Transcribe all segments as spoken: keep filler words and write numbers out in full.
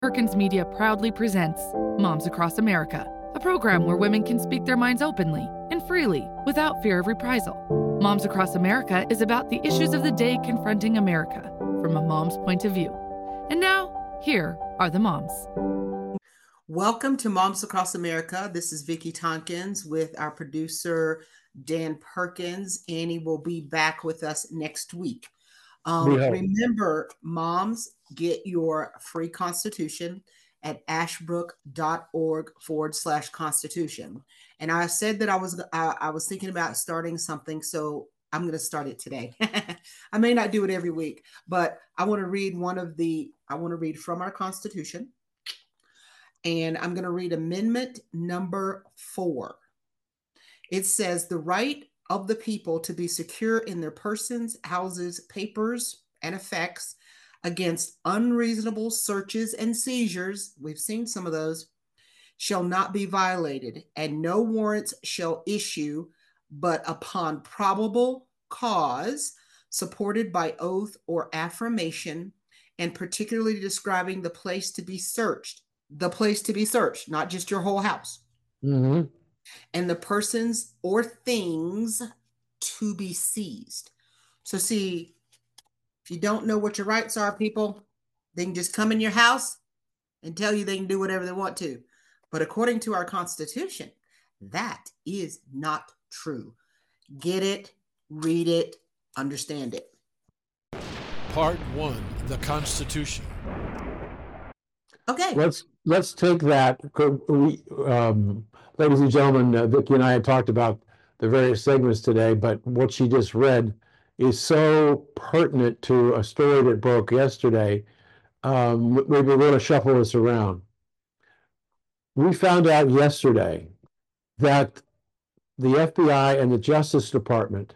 Perkins Media proudly presents Moms Across America, a program where women can speak their minds openly and freely without fear of reprisal. Moms Across America is about the issues of the day confronting America from a mom's point of view. And now, here are the moms. Welcome to Moms Across America. This is Vicki Tompkins with our producer, Dan Perkins. Annie will be back with us next week. Um, remember, moms, get your free constitution at ashbrook.org forward slash constitution. And I said that I was I, I was thinking about starting something, so I'm going to start it today. I may not do it every week, but I want to read one of the, I want to read from our Constitution. And I'm going to read amendment number four. It says, the right of the people to be secure in their persons, houses, papers, and effects against unreasonable searches and seizures, we've seen some of those, shall not be violated, and no warrants shall issue but upon probable cause, supported by oath or affirmation, and particularly describing the place to be searched, the place to be searched, not just your whole house. Mm-hmm. And the persons or things to be seized. So see, if you don't know what your rights are, people, they can just come in your house and tell you they can do whatever they want to. But according to our Constitution, that is not true. Get it, read it, understand it. Part one, the Constitution. Okay. Let's let's take that. We, um, ladies and gentlemen, uh, Vicki and I had talked about the various segments today, but what she just read is so pertinent to a story that broke yesterday. Um, maybe we're going to shuffle this around. We found out yesterday that the F B I and the Justice Department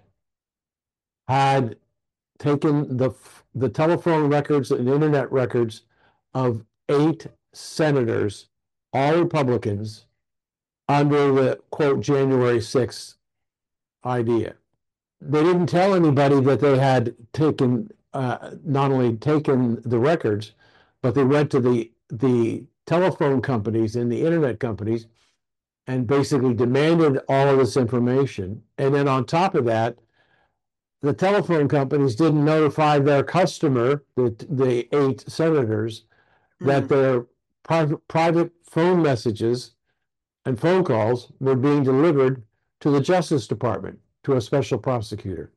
had taken the the telephone records and internet records of eight senators, all Republicans, under the, quote, January sixth idea. They didn't tell anybody that they had taken, uh, not only taken the records, but they went to the, the telephone companies and the internet companies and basically demanded all of this information. And then on top of that, the telephone companies didn't notify their customer, the, the eight senators, that their private, private phone messages and phone calls were being delivered to the Justice Department, to a special prosecutor.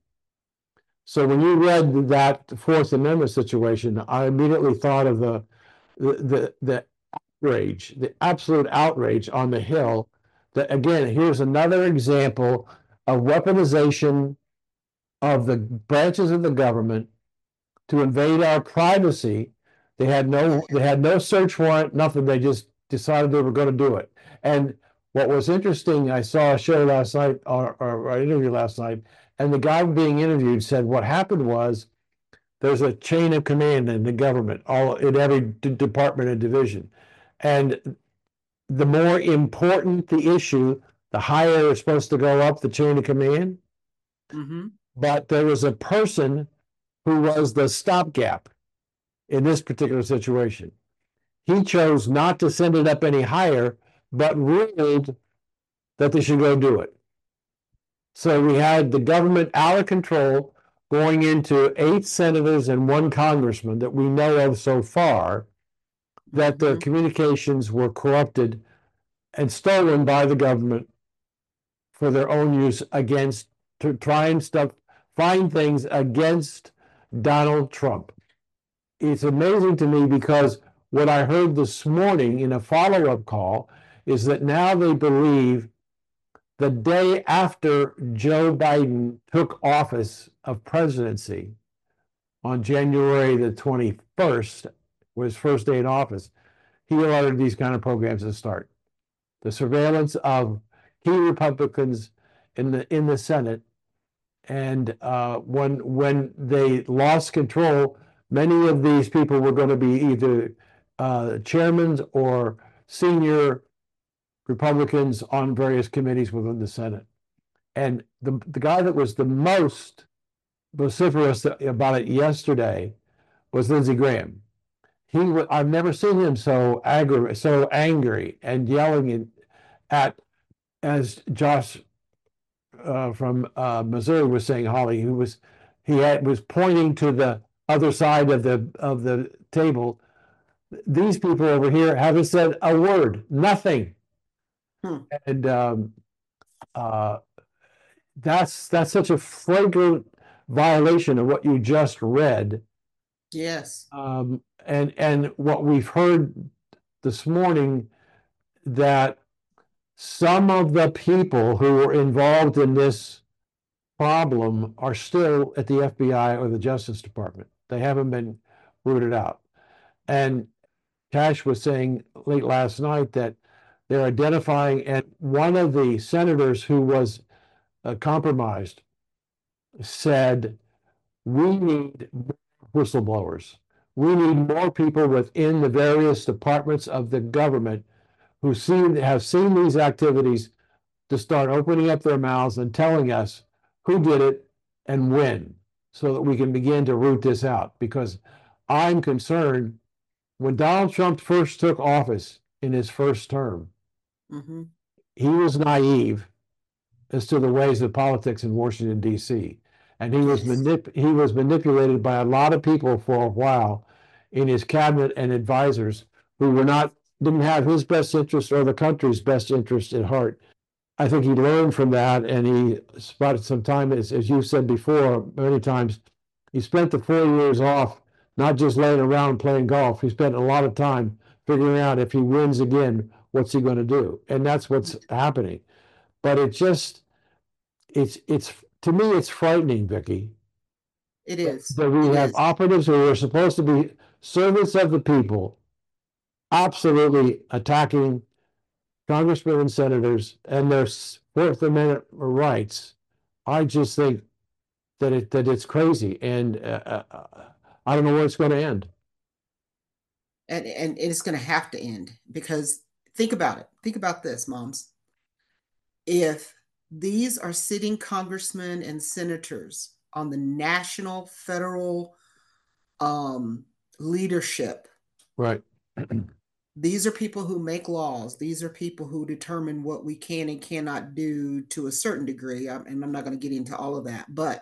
So when you read that Fourth Amendment situation, I immediately thought of the, the, the, the outrage, the absolute outrage on the Hill. That, again, here's another example of weaponization of the branches of the government to invade our privacy. They had no, they had no search warrant, nothing. They just decided they were going to do it. And what was interesting, I saw a show last night, or, or an interview last night, and the guy being interviewed said what happened was there's a chain of command in the government, all in every d- department and division. And the more important the issue, the higher it's supposed to go up the chain of command. Mm-hmm. But there was a person who was the stopgap in this particular situation. He chose not to send it up any higher, but ruled that they should go do it. So we had the government out of control going into eight senators and one congressman that we know of so far, that the communications were corrupted and stolen by the government for their own use against, to try and stuff, find things against Donald Trump. It's amazing to me because what I heard this morning in a follow-up call is that now they believe the day after Joe Biden took office of presidency on January the twenty-first, was his first day in office, he ordered these kind of programs to start. The surveillance of key Republicans in the in the Senate, and uh, when when they lost control, many of these people were going to be either uh, chairmen or senior Republicans on various committees within the Senate. And the, the guy that was the most vociferous about it yesterday was Lindsey Graham. he wa- I've never seen him so angry, so angry and yelling in, at, as Josh uh, from uh, Missouri was saying, Holly, who was he had was pointing to the other side of the of the table. These people over here haven't said a word, nothing, Hmm. and um, uh, that's that's such a flagrant violation of what you just read. Yes. Um, and and what we've heard this morning, that some of the people who were involved in this problem are still at the F B I or the Justice Department. They haven't been rooted out. And Cash was saying late last night that they're identifying, and one of the senators who was uh, compromised said, we need whistleblowers. We need more people within the various departments of the government who see, have seen these activities to start opening up their mouths and telling us who did it and when, so that we can begin to root this out. Because I'm concerned, when Donald Trump first took office in his first term, Mm-hmm. he was naive as to the ways of politics in Washington, D C. And he was Yes. manip- he was manipulated by a lot of people for a while in his cabinet and advisors who were not didn't have his best interest or the country's best interest at heart. I think he learned from that, and he spent some time, as, as you said before, many times, he spent the four years off, not just laying around playing golf. He spent a lot of time figuring out, if he wins again, what's he going to do? And that's what's happening. But it just, it's, it's, to me, it's frightening, Vicki, It is. that we It have is. operatives who are supposed to be servants of the people, absolutely attacking congressmen and senators and their Fourth Amendment rights. I just think that it that it's crazy, and uh, uh, I don't know where it's going to end. And and it's going to have to end, because think about it. Think about this, moms. If these are sitting congressmen and senators on the national, federal um, leadership, Right. these are people who make laws. These are people who determine what we can and cannot do to a certain degree. And I'm not going to get into all of that. But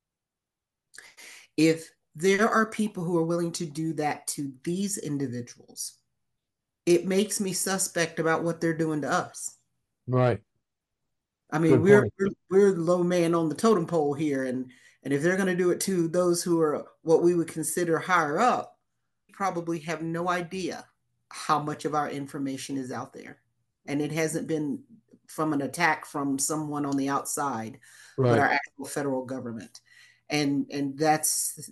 if there are people who are willing to do that to these individuals, it makes me suspect about what they're doing to us. Right. I mean, Good we're, point. we're we're the low man on the totem pole here, and and if they're going to do it to those who are what we would consider higher up, probably have no idea how much of our information is out there, and it hasn't been from an attack from someone on the outside, but our Right. actual federal government, and and that's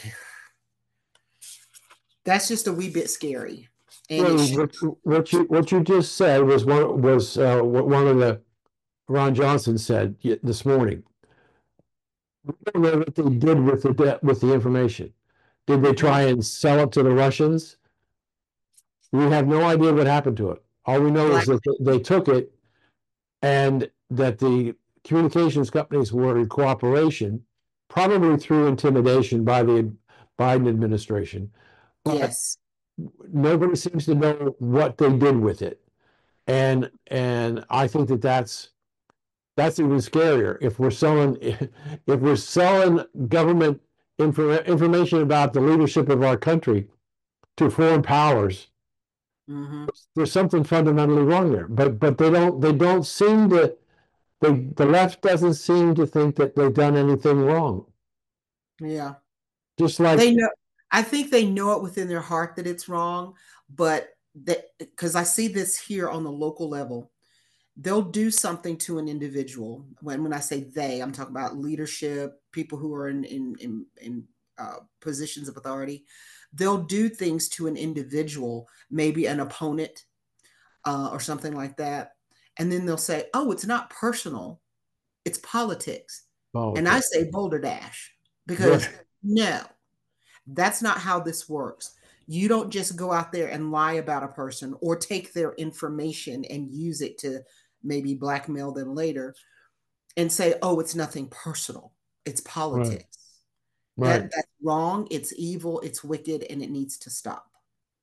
that's just a wee bit scary. And it Well, should, what, what you what you just said was one was uh, what one of the Ron Johnson said y- this morning. We don't know what they did with the de- with the information. Did they Mhm. try and sell it to the Russians? We have no idea what happened to it. All we know is Black, that they- they took it, and that the communications companies were in cooperation, probably through intimidation by the Biden administration. But yes, nobody seems to know what they did with it. And and I think that that's that's even scarier. If we're selling if we're selling government info, information about the leadership of our country to foreign powers, hmm there's something fundamentally wrong there. But but they don't they don't seem to they the left doesn't seem to think that they've done anything wrong. yeah. Just like, They know, I think they know it within their heart that it's wrong, but that, because I see this here on the local level, they'll do something to an individual. When when I say they, I'm talking about leadership, people who are in in in, in uh, positions of authority. They'll do things to an individual, maybe an opponent uh, or something like that, and then they'll say, "Oh, it's not personal, it's politics." oh, And I okay. say boulder dash, because Right. no, that's not how this works. You don't just go out there and lie about a person or take their information and use it to maybe blackmail them later and say, "Oh, it's nothing personal. It's Right. politics." Right. That that's wrong, it's evil, it's wicked, and it needs to stop.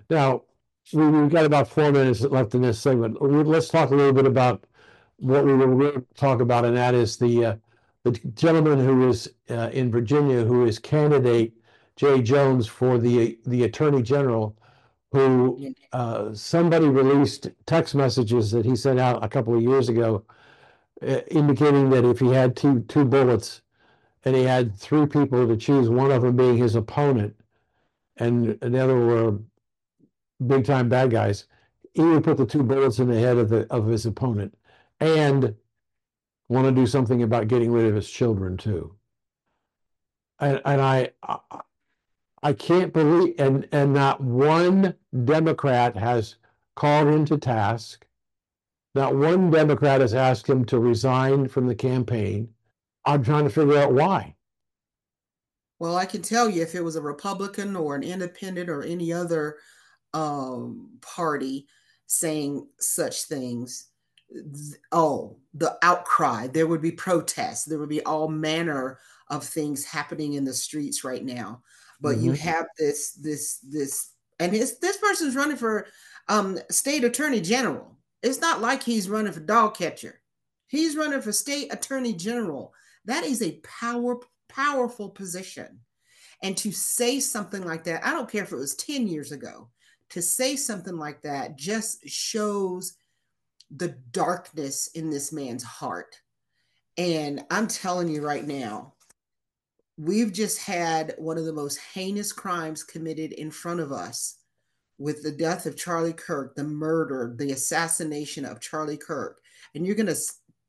Now, we, we've got about four minutes left in this segment. Let's talk a little bit about what we will really talk about, and that is the uh, the gentleman who is uh, in Virginia, who is candidate Jay Jones for the the Attorney General, who uh, somebody released text messages that he sent out a couple of years ago, uh, indicating that if he had two two bullets and he had three people to choose, one of them being his opponent, and the other were big time bad guys, he would put the two bullets in the head of the of his opponent, and want to do something about getting rid of his children too. And, and I, I I can't believe, and and not one Democrat has called him to task. Not one Democrat has asked him to resign from the campaign. I'm trying to figure out why. Well, I can tell you, if it was a Republican or an independent or any other um, party saying such things, oh, the outcry, there would be protests, there would be all manner of things happening in the streets right now. But mm-hmm. you have this, this, this, and his this person's running for um, state attorney general. It's not like he's running for dog catcher. He's running for state attorney general. That is a power, powerful position. And to say something like that, I don't care if it was ten years ago, to say something like that just shows the darkness in this man's heart. And I'm telling you right now, we've just had one of the most heinous crimes committed in front of us with the death of Charlie Kirk, the murder, the assassination of Charlie Kirk. And you're going to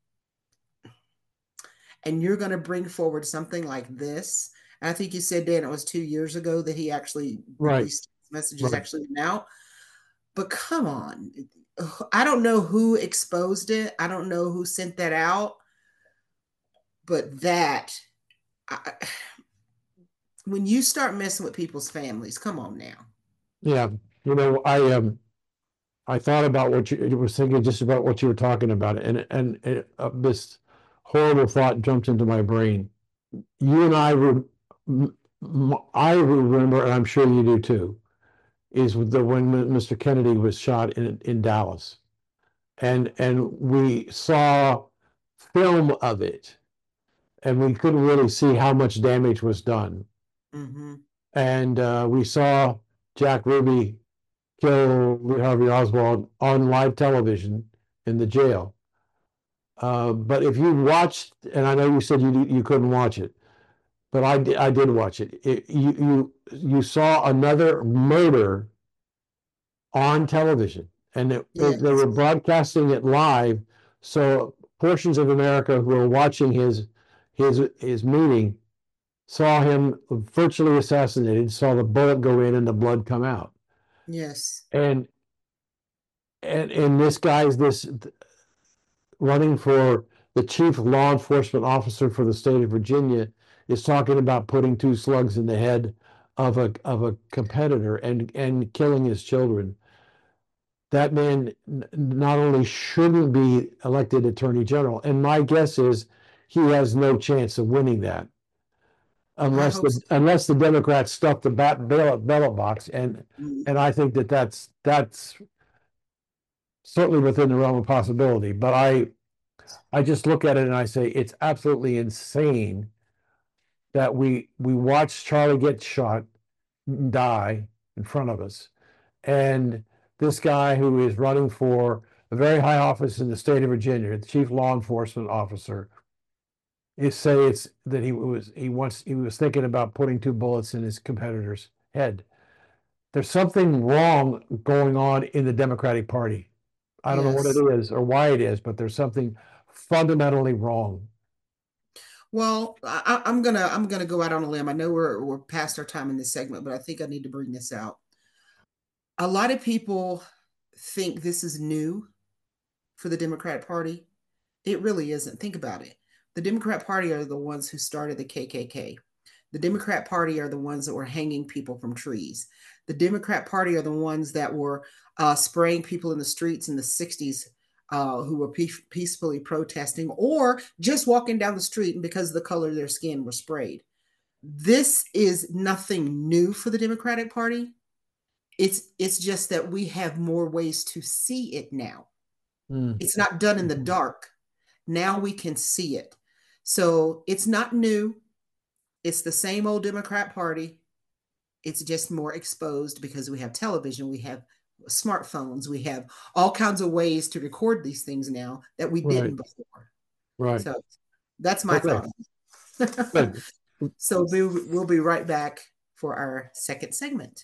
and you're going to bring forward something like this. And I think you said, Dan, it was two years ago that he actually right. released messages right. actually now. But come on. I don't know who exposed it. I don't know who sent that out. But that, I, when you start messing with people's families, come on now. Yeah. You know, I um, I thought about what you, you was thinking just about what you were talking about. And, and, and uh, this horrible thought jumped into my brain. You and I, re, I remember, and I'm sure you do too, is the when Mister Kennedy was shot in in Dallas, and and we saw film of it, and we couldn't really see how much damage was done. Mm-hmm. And uh, we saw Jack Ruby kill Lee Harvey Oswald on live television in the jail. Uh, but if you watched, and I know you said you you couldn't watch it, but I did, I did watch it. it you you you saw another murder on television, and it, yes. it, they were broadcasting it live. So portions of America who were watching his his his meeting saw him virtually assassinated, saw the bullet go in and the blood come out. Yes. And and and this guy's this running for the chief law enforcement officer for the state of Virginia is talking about putting two slugs in the head of a of a competitor and and killing his children. That man not only shouldn't be elected attorney general, and my guess is he has no chance of winning that unless the so. unless the Democrats stuff the bat, ballot, ballot box, and mm-hmm. and I think that that's that's certainly within the realm of possibility. But I I just look at it and I say it's absolutely insane that we we watched Charlie get shot, die in front of us, and this guy who is running for a very high office in the state of Virginia, the chief law enforcement officer, is say it's that he was he wants he was thinking about putting two bullets in his competitor's head. There's something wrong going on in the Democratic Party. I don't yes. know what it is or why it is, but there's something fundamentally wrong. Well, I, I'm gonna I'm gonna go out on a limb. I know we're we're past our time in this segment, but I think I need to bring this out. A lot of people think this is new for the Democratic Party. It really isn't. Think about it. The Democrat Party are the ones who started the K K K. The Democrat Party are the ones that were hanging people from trees. The Democrat Party are the ones that were uh, spraying people in the streets in the sixties uh, who were pe- peacefully protesting or just walking down the street and because of the color of their skin were sprayed. This is nothing new for the Democratic Party. It's it's just that we have more ways to see it now. Mm. It's not done in the dark. Now we can see it. So it's not new. It's the same old Democrat Party. It's just more exposed because we have television, we have smartphones, we have all kinds of ways to record these things now that we didn't Right. before. Right. So that's my Okay. thought. So we'll, we'll be right back for our second segment.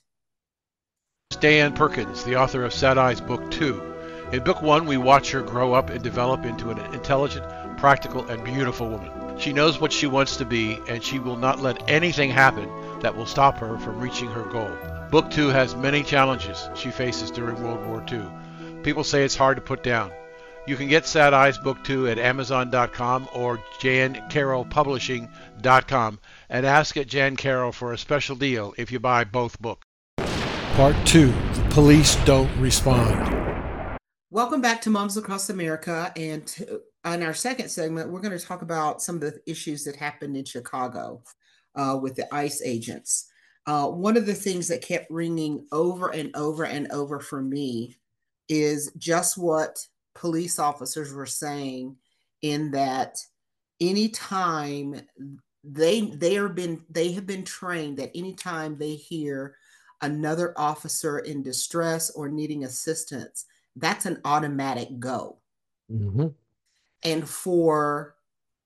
Dan Perkins, the author of Sad Eyes Book Two. In Book One, we watch her grow up and develop into an intelligent, practical, and beautiful woman. She knows what she wants to be, and she will not let anything happen that will stop her from reaching her goal. Book Two has many challenges she faces during World War Two. People say it's hard to put down. You can get Sad Eyes Book Two at Amazon dot com or Jan Carroll Publishing dot com and ask at Jan Carroll for a special deal if you buy both books. Part two, The Police Don't Respond. Welcome back to Moms Across America. And to, on our second segment, we're going to talk about some of the issues that happened in Chicago uh, with the ICE agents. Uh, one of the things that kept ringing over and over and over for me is just what police officers were saying, in that anytime they they are been they have been trained that anytime they hear another officer in distress or needing assistance, that's an automatic go. Mm-hmm. And for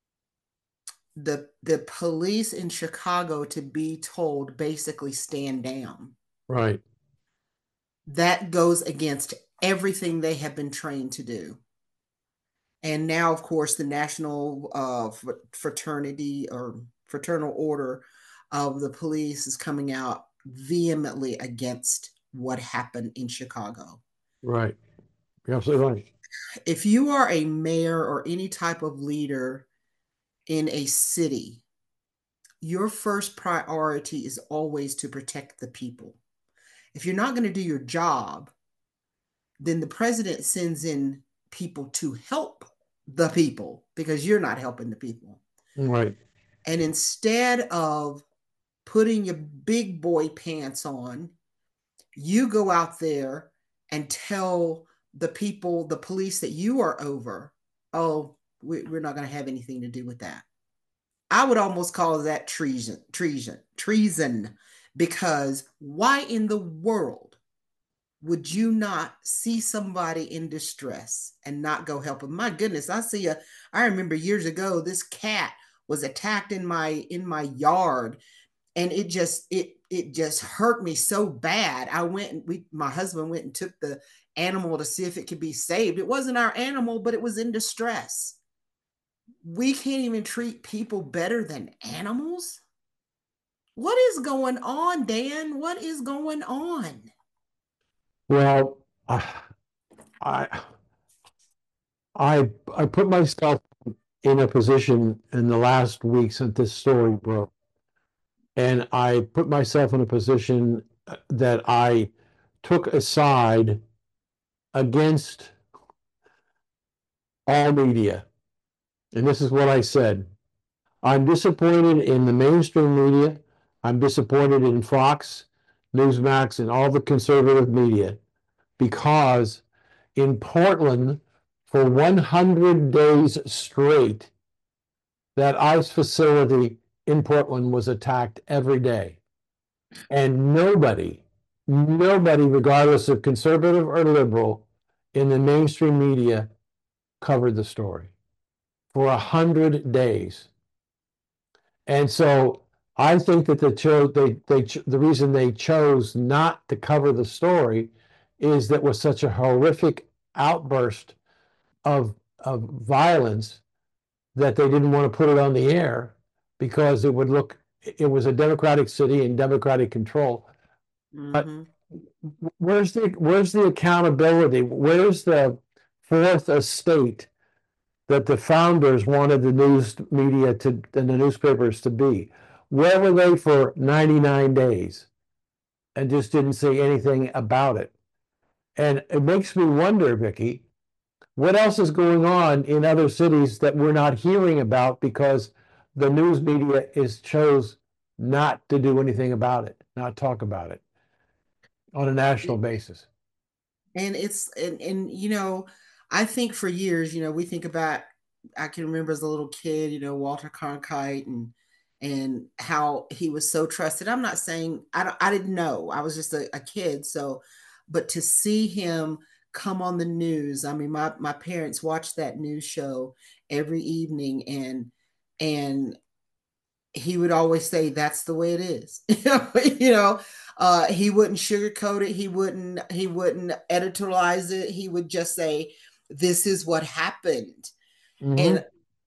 the the police in Chicago to be told basically stand down, right, that goes against everything they have been trained to do. And now, of course, the National uh, Fraternity or Fraternal Order of the Police is coming out vehemently against what happened in Chicago. Right. You're absolutely right. If you are a mayor or any type of leader in a city, your first priority is always to protect the people. If you're not going to do your job, then the president sends in people to help the people because you're not helping the people. Right. And instead of putting your big boy pants on, you go out there and tell the people, the police that you are over, oh, we, we're not going to have anything to do with that. I would almost call that treason, treason, treason, because why in the world would you not see somebody in distress and not go help them? My goodness, I see a, I remember years ago, this cat was attacked in my, in my yard, and it just, it, it just hurt me so bad. I went and we, my husband went and took the animal to see if it could be saved. It wasn't our animal, but it was in distress. We can't even treat people better than animals. What is going on, Dan? What is going on? Well, I, I, I, I put myself in a position in the last week since this story broke, and I put myself in a position that I took a side against all media. And this is what I said. I'm disappointed in the mainstream media. I'm disappointed in Fox, Newsmax, and all the conservative media, because in Portland, for one hundred days straight, that ICE facility in Portland was attacked every day. And nobody, nobody, regardless of conservative or liberal, in the mainstream media covered the story for a hundred days. And so I think that the cho- they, they the reason they chose not to cover the story is that was such a horrific outburst of, of violence that they didn't want to put it on the air because it would look, it was a Democratic city and Democratic control. Mm-hmm. But where's the, where's the accountability? Where's the fourth estate that the founders wanted the news media to and the newspapers to be? Where were they for ninety-nine days and just didn't say anything about it? And it makes me wonder, Vicki, what else is going on in other cities that we're not hearing about because the news media is chose not to do anything about it, not talk about it. on a national basis. And it's, and, and, you know, I think for years, you know, we think about, I can remember as a little kid, you know, Walter Cronkite and, and how he was so trusted. I'm not saying, I don't, I didn't know. I was just a, a kid. So, but to see him come on the news, I mean, my, my parents watched that news show every evening, and, and he would always say, that's the way it is. you know, uh, he wouldn't sugarcoat it. He wouldn't, he wouldn't editorialize it. He would just say, this is what happened. Mm-hmm. And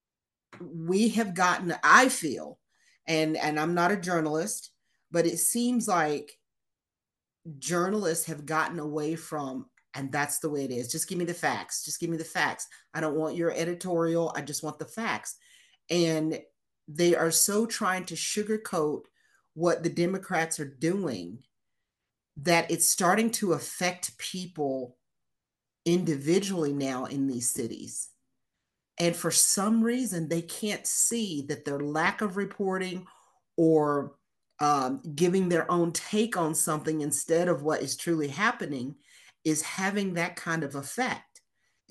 we have gotten, I feel, and, and I'm not a journalist, but it seems like journalists have gotten away from, and that's the way it is. Just give me the facts. Just give me the facts. I don't want your editorial. I just want the facts. And they are so trying to sugarcoat what the Democrats are doing that it's starting to affect people individually now in these cities. And for some reason, they can't see that their lack of reporting or um, giving their own take on something instead of what is truly happening is having that kind of effect.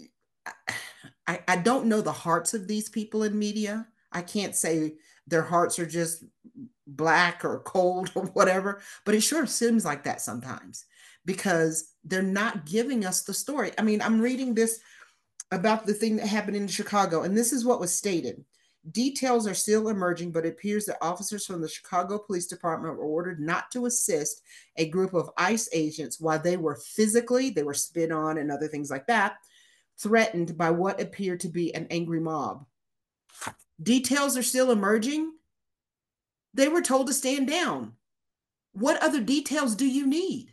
I, I don't know the hearts of these people in media. I can't say their hearts are just black or cold or whatever, but it sure seems like that sometimes because they're not giving us the story. I mean, I'm reading this about the thing that happened in Chicago, and this is what was stated. Details are still emerging, but it appears that officers from the Chicago Police Department were ordered not to assist a group of ICE agents while they were physically, they were spit on and other things like that, threatened by what appeared to be an angry mob. Details are still emerging. They were told to stand down. What other details do you need?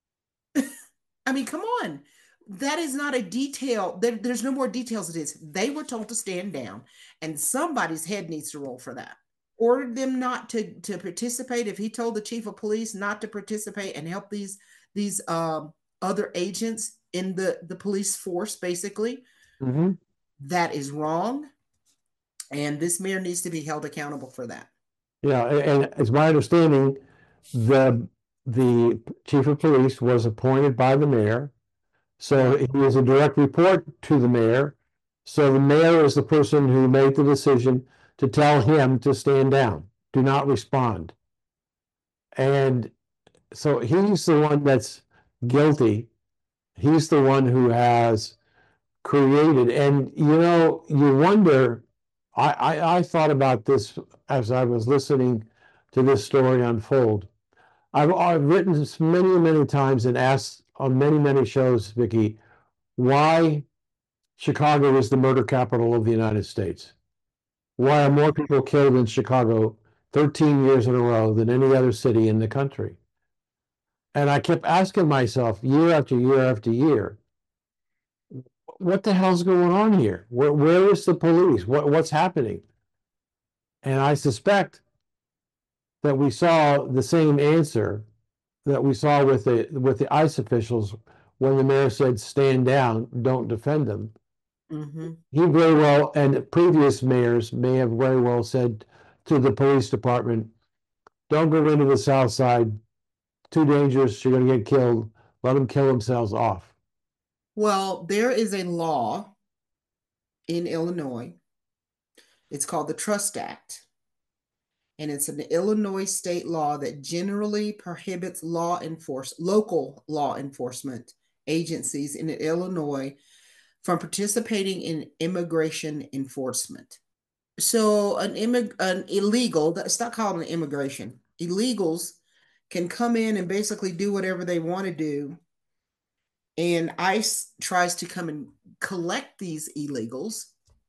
I mean, come on. That is not a detail. There, there's no more details. It is. They were told to stand down, and somebody's head needs to roll for that. Ordered them not to, to participate. If he told the chief of police not to participate and help these, these um, other agents in the, the police force, basically, mm-hmm. that is wrong. And this mayor needs to be held accountable for that. Yeah, and it's my understanding the the chief of police was appointed by the mayor. So he is a direct report to the mayor. So the mayor is the person who made the decision to tell him to stand down, do not respond. And so he's the one that's guilty. He's the one who has created. And, you know, you wonder, I, I, I thought about this as I was listening to this story unfold. I've, I've written this many, many times and asked on many, many shows, Vicki, why Chicago is the murder capital of the United States. Why are more people killed in Chicago thirteen years in a row than any other city in the country? And I kept asking myself year after year after year, what the hell's going on here? Where, where is the police? What, what's happening? And I suspect that we saw the same answer that we saw with the with the ICE officials when the mayor said, stand down, don't defend them. Mm-hmm. He very well, and previous mayors may have very well said to the police department, don't go into the South Side, too dangerous, you're going to get killed, let them kill themselves off. Well, there is a law in Illinois. It's called the Trust Act. And it's an Illinois state law that generally prohibits law enforce local law enforcement agencies in Illinois from participating in immigration enforcement. So an, immig- an illegal, it's not called an immigration, illegals can come in and basically do whatever they want to do. And ICE tries to come and collect these illegals.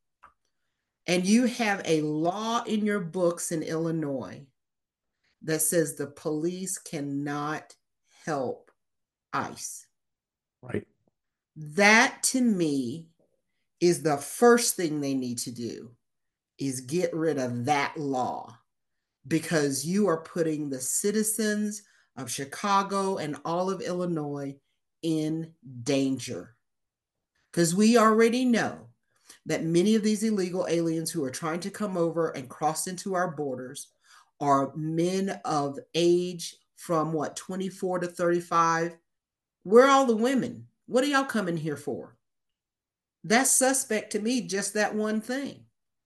And you have a law in your books in Illinois that says the police cannot help ICE. Right. That to me is the first thing they need to do is get rid of that law, because you are putting the citizens of Chicago and all of Illinois in danger. Because we already know that many of these illegal aliens who are trying to come over and cross into our borders are men of age from what, twenty-four to thirty-five. Where are all the women? What are y'all coming here for? That's suspect to me, just that one thing.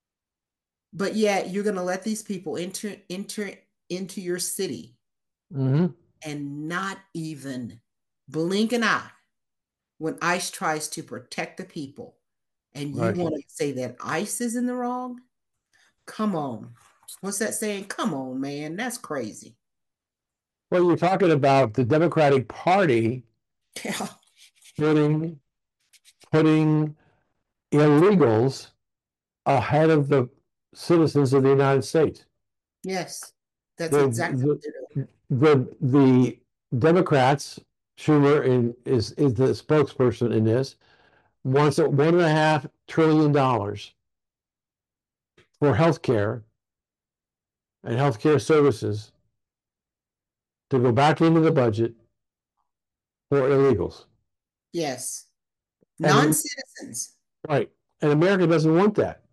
But yet you're going to let these people enter enter into your city mm-hmm. and not even blink an eye when ICE tries to protect the people. And you Right. want to say that ICE is in the wrong? Come on. What's that saying? Come on, man. That's crazy. Well, you're talking about the Democratic Party Yeah. putting, putting illegals ahead of the citizens of the United States. Yes, that's The, exactly what they're the, the, the Democrats, Schumer in, is, is the spokesperson in this, wants one and a half trillion dollars for healthcare and healthcare services to go back into the budget for illegals. Yes. And- Non-citizens. Right. And America doesn't want that.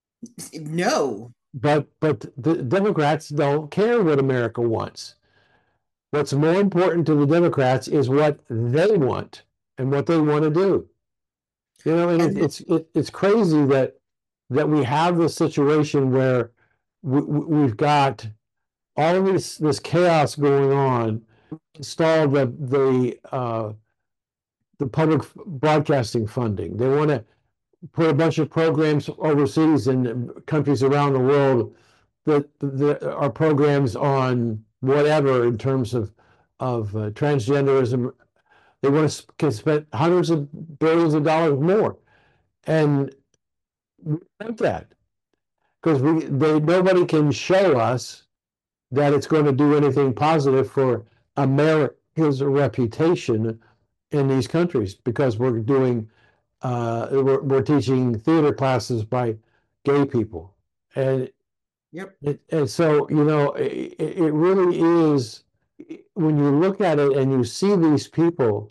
No. But but the Democrats don't care what America wants. What's more important to the Democrats is what they want and what they want to do. You know, and it, And- it's it, it's crazy that that we have this situation where we, we- we've got all of this this chaos going on. Install the the uh, the public broadcasting funding. They want to put a bunch of programs overseas in countries around the world that, that are programs on whatever in terms of of uh, transgenderism. They want to sp- spend hundreds of billions of dollars more, and we want that because we they nobody can show us that it's going to do anything positive for America's reputation in these countries because we're doing uh, we're, we're teaching theater classes by gay people, and Yep. it, and so you know it, it really is when you look at it and you see these people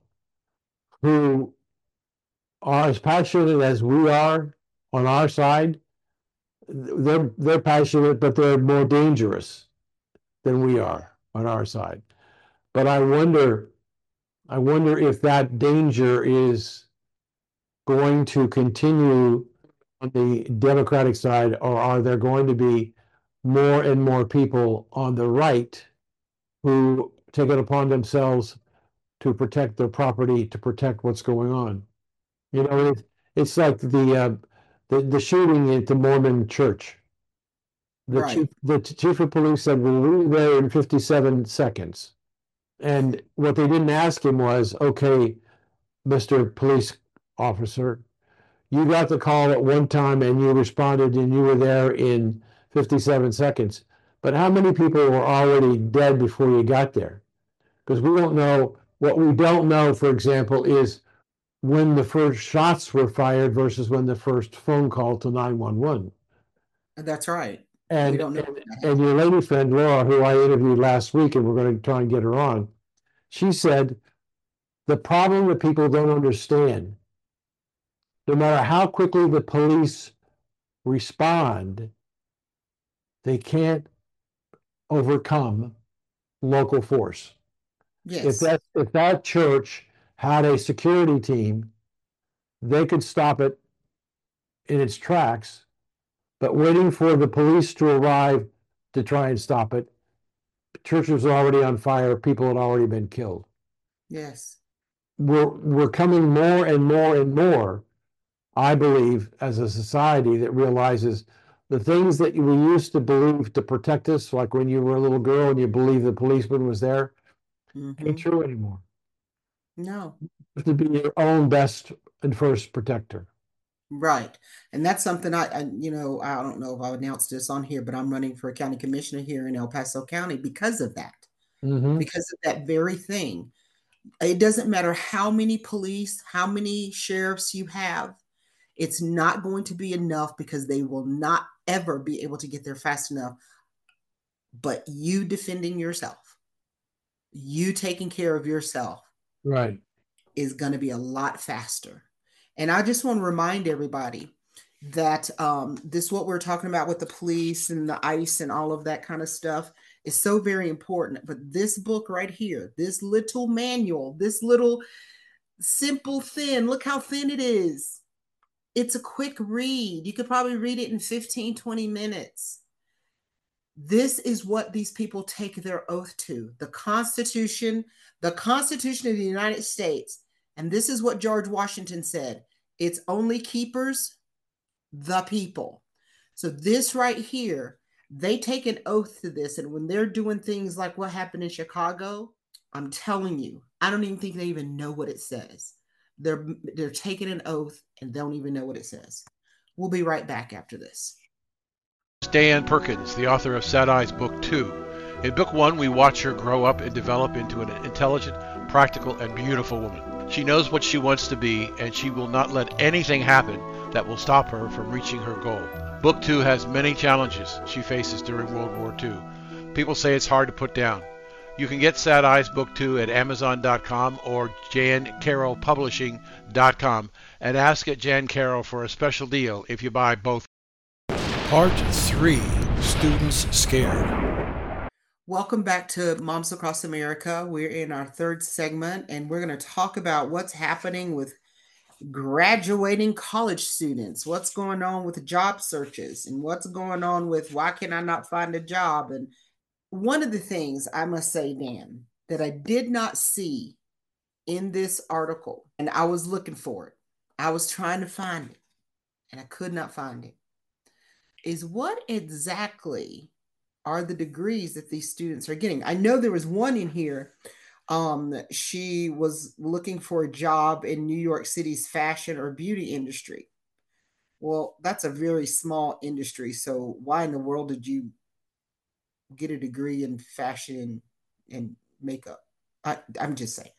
who are as passionate as we are on our side, they're they're passionate, but they're more dangerous than we are on our side. But I wonder, I wonder if that danger is going to continue on the Democratic side, or are there going to be more and more people on the right who take it upon themselves to protect their property, to protect what's going on? You know, it, it's like the, uh, the the shooting at the Mormon church. The Right. chief, the chief of police said, "We'll be there in fifty-seven seconds." And what they didn't ask him was, "Okay, Mister Police Officer, you got the call at one time and you responded and you were there in fifty-seven seconds. But how many people were already dead before you got there?" Because we don't know. What we don't know, for example, is when the first shots were fired versus when the first phone call to nine one one. That's right. And, We don't know. and, and your lady friend, Laura, who I interviewed last week, and we're going to try and get her on, she said, the problem that people don't understand, no matter how quickly the police respond, they can't overcome local force. If Yes. that if that church had a security team, they could stop it in its tracks, but waiting for the police to arrive to try and stop it, the church was already on fire, people had already been killed. Yes. We're we're coming more and more and more, I believe, as a society that realizes the things that we used to believe to protect us, like when you were a little girl and you believed the policeman was there, Mhm. ain't true anymore. No. You have to be your own best and first protector. Right. And that's something I, I, you know, I don't know if I announced this on here, but I'm running for a county commissioner here in El Paso County because of that, Mhm. because of that very thing. It doesn't matter how many police, how many sheriffs you have, it's not going to be enough because they will not ever be able to get there fast enough. But you defending yourself, you taking care of yourself, Right. is going to be a lot faster. And I just want to remind everybody that um, this, what we're talking about with the police and the ICE and all of that kind of stuff, is so very important. But this book right here, this little manual, this little simple thin, look how thin it is. It's a quick read. You could probably read it in fifteen, twenty minutes. This is what these people take their oath to. The Constitution, the Constitution of the United States. And this is what George Washington said. It's only keepers, the people. So this right here, they take an oath to this. And when they're doing things like what happened in Chicago, I'm telling you, I don't even think they even know what it says. They're, they're taking an oath and don't even know what it says. We'll be right back after this. Dan Perkins, the author of Sad Eyes Book two. In Book one, we watch her grow up and develop into an intelligent, practical, and beautiful woman. She knows what she wants to be, and she will not let anything happen that will stop her from reaching her goal. Book two has many challenges she faces during World War Two. People say it's hard to put down. You can get Sad Eyes Book two at Amazon dot com or Jan Carroll Publishing dot com and ask at Jan Carroll for a special deal if you buy both. Part three, Students Scared. Welcome back to Moms Across America. We're in our third segment, and we're going to talk about what's happening with graduating college students, what's going on with job searches, and what's going on with why can I not find a job. And one of the things I must say, Dan, that I did not see in this article, and I was looking for it, I was trying to find it, and I could not find it, is what exactly are the degrees that these students are getting. I know there was one in here. Um, she was looking for a job in New York City's fashion or beauty industry. Well, that's a very small industry. So why in the world did you get a degree in fashion and makeup? I, I'm just saying.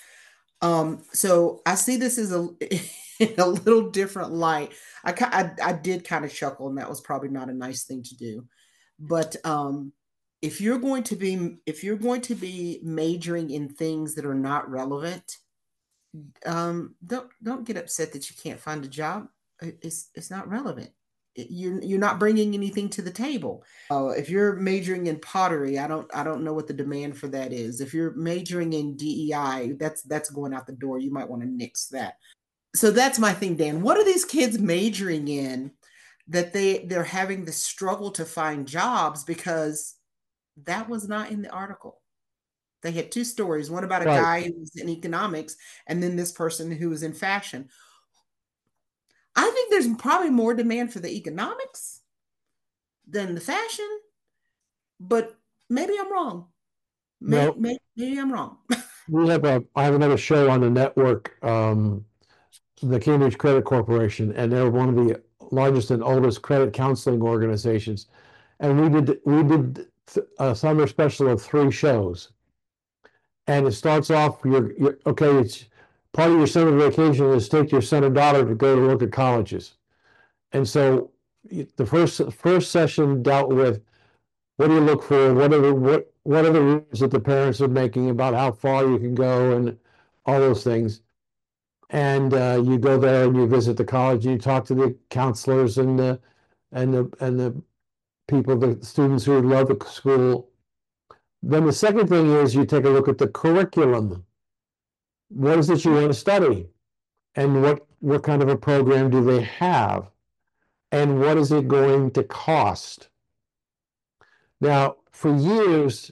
Um, so I see this as a, in a little different light. I, I, I did kind of chuckle, and that was probably not a nice thing to do. But um, if you're going to be if you're going to be majoring in things that are not relevant, um, don't don't get upset that you can't find a job. It's it's not relevant. You're you're not bringing anything to the table. Uh, if you're majoring in pottery, I don't I don't know what the demand for that is. If you're majoring in D E I, that's that's going out the door. You might want to nix that. So that's my thing, Dan. What are these kids majoring in that they they're having the struggle to find jobs? Because that was not in the article. They had two stories, one about a right. guy who was in economics, and then this person who was in fashion. I think there's probably more demand for the economics than the fashion, but maybe I'm wrong. Maybe, no, maybe, maybe I'm wrong. we have a, I have another show on the network, um, the Cambridge Credit Corporation, and they're one of the largest and oldest credit counseling organizations. And we did we did a summer special of three shows. And it starts off, you're, you're okay, it's part of your summer vacation is take your son or daughter to go to look at colleges. And so the first first session dealt with what do you look for, what are the what what are the rules that the parents are making about how far you can go and all those things. And uh, you go there and you visit the college and you talk to the counselors and the and the and the people, the students who love the school. Then the second thing is you take a look at the curriculum. What is it you want to study? And what, what kind of a program do they have? And what is it going to cost? Now, for years,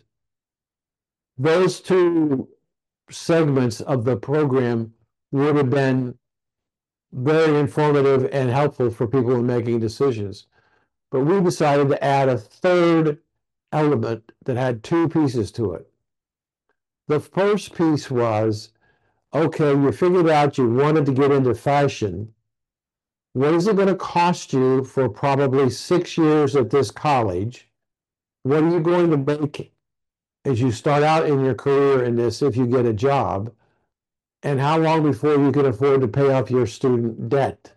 those two segments of the program would have been very informative and helpful for people in making decisions. But we decided to add a third element that had two pieces to it. The first piece was, okay, you figured out you wanted to get into fashion. What is it going to cost you for probably six years at this college? What are you going to make as you start out in your career in this if you get a job? And how long before you can afford to pay off your student debt?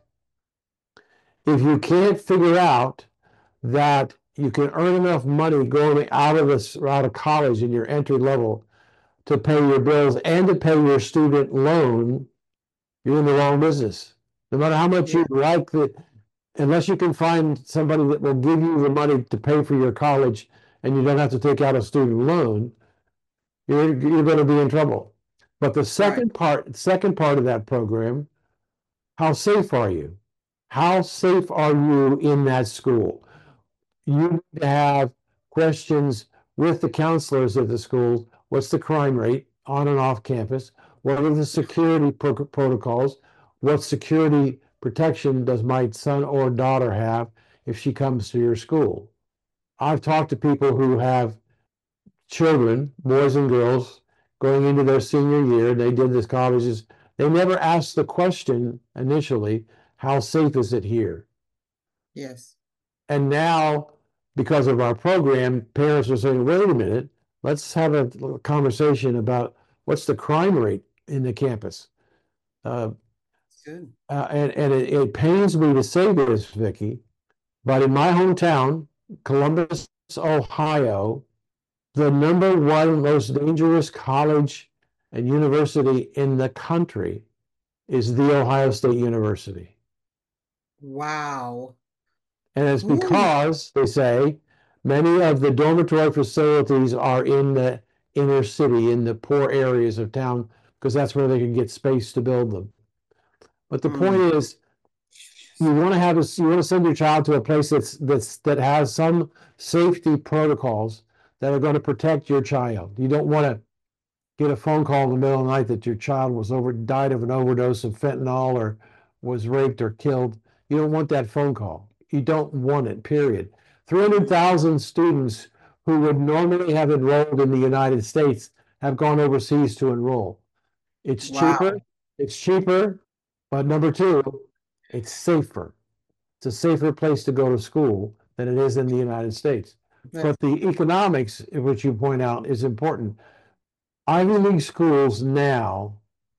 If you can't figure out that you can earn enough money going out of this out of college in your entry level to pay your bills and to pay your student loan, you're in the wrong business. No matter how much you like the, unless you can find somebody that will give you the money to pay for your college and you don't have to take out a student loan, you're, you're going to be in trouble. But the second right. part, second part of that program, how safe are you? How safe are you in that school? You need to have questions with the counselors at the school. What's the crime rate on and off campus? What are the security pro protocols? What security protection does my son or daughter have if she comes to your school? I've talked to people who have children, boys and girls, going into their senior year. They did this colleges. They never asked the question initially, how safe is it here? Yes. And now, because of our program, parents are saying, wait a minute, let's have a conversation about what's the crime rate in the campus. Uh, Good. Uh, and and it, it pains me to say this, Vicki, but in my hometown, Columbus, Ohio, the number one most dangerous college and university in the country is The Ohio State University. Wow. And it's because, Ooh. They say, many of the dormitory facilities are in the inner city, in the poor areas of town, because that's where they can get space to build them. But the mm. point is, you want to have a, you want to send your child to a place that's that's that has some safety protocols that are going to protect your child. You don't want to get a phone call in the middle of the night that your child was over died of an overdose of fentanyl or was raped or killed. You don't want that phone call. You don't want it, period. three hundred thousand students who would normally have enrolled in the United States have gone overseas to enroll. It's wow. cheaper. It's cheaper. But number two, it's safer. It's a safer place to go to school than it is in the United States. Right. But the economics, which you point out, is important. Ivy League schools now,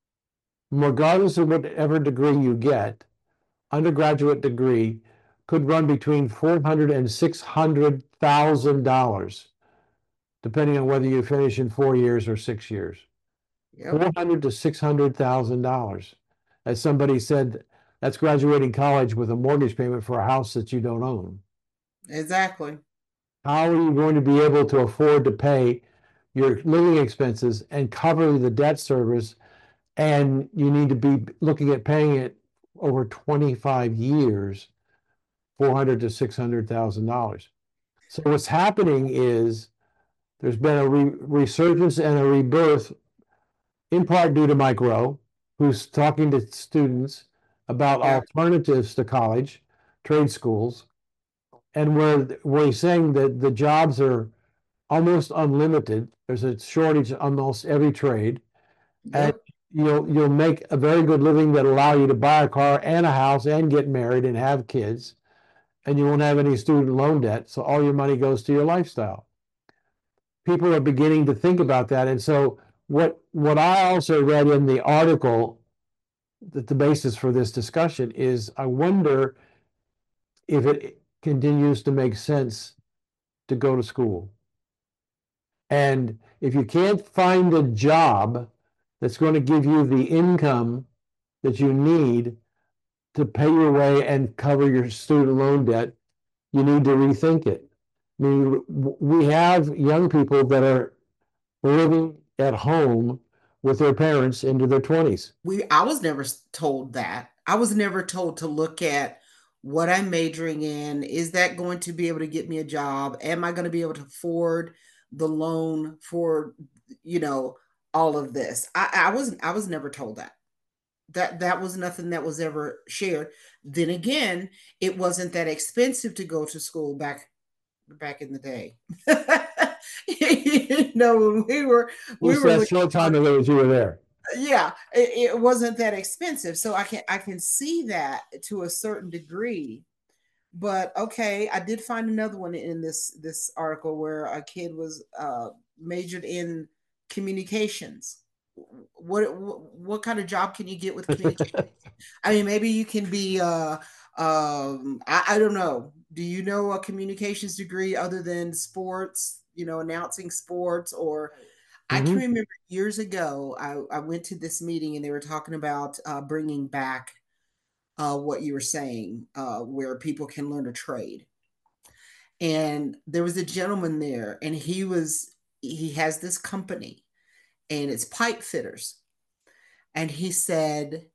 regardless of whatever degree you get, undergraduate degree, could run between four hundred thousand dollars and six hundred thousand dollars, depending on whether you finish in four years or six years. Yep. four hundred thousand dollars to six hundred thousand dollars. As somebody said, that's graduating college with a mortgage payment for a house that you don't own. Exactly. How are you going to be able to afford to pay your living expenses and cover the debt service? And you need to be looking at paying it over twenty-five years, four hundred thousand to six hundred thousand dollars. So what's happening is there's been a re resurgence and a rebirth, in part due to Mike Rowe, who's talking to students about yeah. alternatives to college, trade schools, and where, where he's saying that the jobs are almost unlimited. There's a shortage in almost every trade. Yep. And you'll, you'll make a very good living that allow you to buy a car and a house and get married and have kids. And you won't have any student loan debt, so all your money goes to your lifestyle. People are beginning to think about that. And so what, what I also read in the article, that the basis for this discussion is, I wonder if it continues to make sense to go to school. And if you can't find a job that's going to give you the income that you need to pay your way and cover your student loan debt, you need to rethink it. I mean, we have young people that are living at home with their parents into their twenties. We, I was never told that. I was never told to look at what I'm majoring in. Is that going to be able to get me a job? Am I going to be able to afford the loan for, you know, all of this? I, I wasn't, I was never told that. That, that was nothing that was ever shared. Then again, it wasn't that expensive to go to school back, back in the day. You know, when we were, we were that short time ago as you were there. Yeah, it, it wasn't that expensive. So I can, I can see that to a certain degree. But okay, I did find another one in this, this article where a kid was uh, majored in communications. What, what, what kind of job can you get with communications? I mean, maybe you can be, uh, um, I, I don't know. Do you know a communications degree other than sports, you know, announcing sports? Or mm-hmm. I can remember years ago, I, I went to this meeting and they were talking about uh, bringing back uh, what you were saying, uh, where people can learn a trade. And there was a gentleman there, and he was, he has this company, and it's pipe fitters. And he said,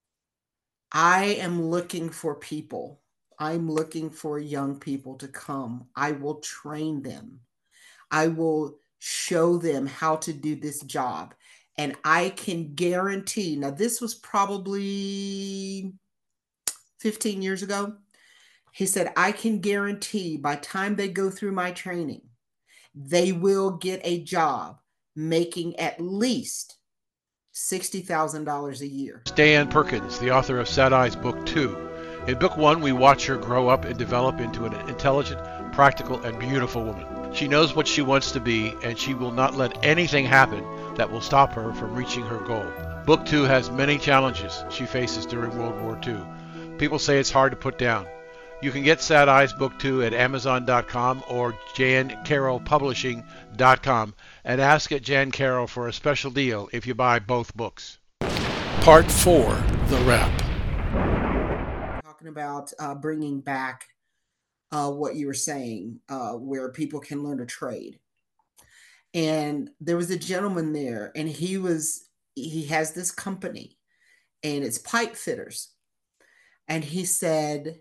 I am looking for people. I'm looking for young people to come. I will train them. I will show them how to do this job. And I can guarantee, now this was probably fifteen years ago. He said, I can guarantee by the time they go through my training, they will get a job making at least sixty thousand dollars a year. Dan Perkins, the author of Sad Eyes Book two. In Book one, we watch her grow up and develop into an intelligent, practical, and beautiful woman. She knows what she wants to be, and she will not let anything happen that will stop her from reaching her goal. Book two has many challenges she faces during World War Two. People say it's hard to put down. You can get Sad Eyes Book two at Amazon dot com or Jan Carroll Publishing dot com and ask at Jan Carroll for a special deal if you buy both books. Part four, The Wrap. Talking about uh, bringing back uh, what you were saying, uh, where people can learn a trade. And there was a gentleman there, and he was, he has this company, and it's pipe fitters. And he said,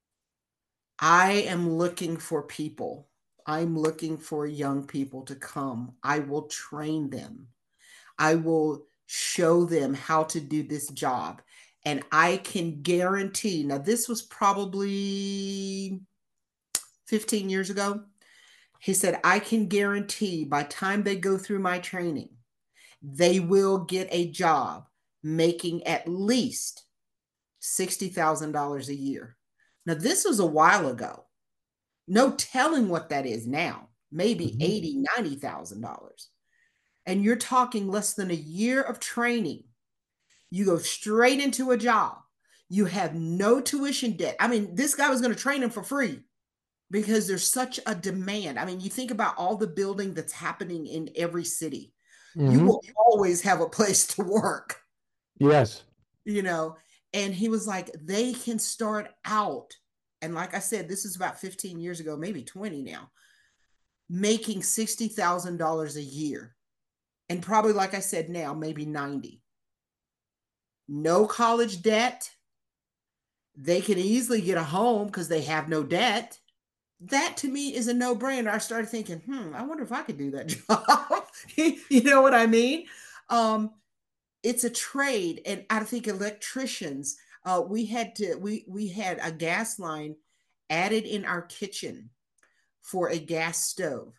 I am looking for people. I'm looking for young people to come. I will train them. I will show them how to do this job. And I can guarantee, now this was probably fifteen years ago. He said, I can guarantee by the time they go through my training, they will get a job making at least sixty thousand dollars a year. Now, this was a while ago. No telling what that is now, maybe mm-hmm. eighty thousand dollars, ninety thousand dollars. And you're talking less than a year of training. You go straight into a job. You have no tuition debt. I mean, this guy was going to train him for free because there's such a demand. I mean, you think about all the building that's happening in every city. Mm-hmm. You will always have a place to work. Yes. You know, and he was like, they can start out. And like I said, this is about fifteen years ago, maybe twenty now, making sixty thousand dollars a year. And probably, like I said, now maybe ninety. No college debt. They can easily get a home because they have no debt. That to me is a no-brainer. I started thinking, hmm, I wonder if I could do that job. You know what I mean? Um, it's a trade. And I think electricians, uh, we had to, we, we had a gas line added in our kitchen for a gas stove.